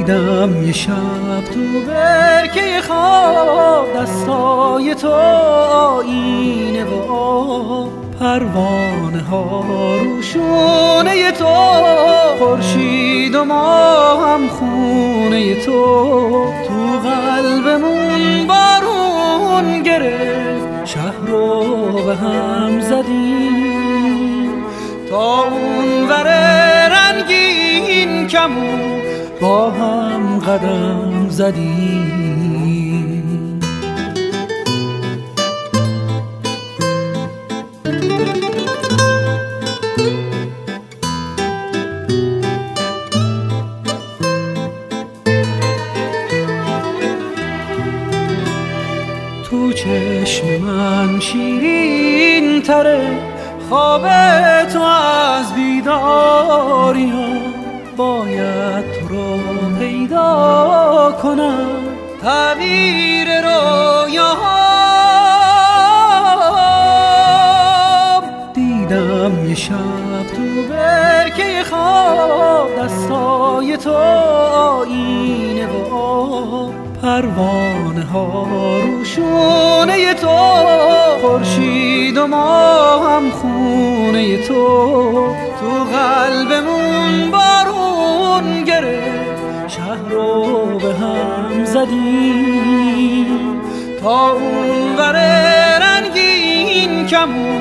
دیدم یه شب تو برکه خواب دستای تو آینه و آب، پروانه ها روشونه تو، خورشید و ما هم خونه تو. تو قلبمون بارون گرفت، شهر رو به هم زدیم، تا اون ور رنگین کمون با هم قدم زدیم. تو چشم من شیرین تره خواب تو از بیداریم، باید تو رو پیدا کنم تعبیر رویاهام. دیدم یه شب تو برکه خواب دستای تو آینه و آب، پروانه ها روشونه تو، خورشید و ما هم خونه تو. تو قلبمون بارون گرفت، شهر رو به هم زدیم، تا اون ور رنگین کمون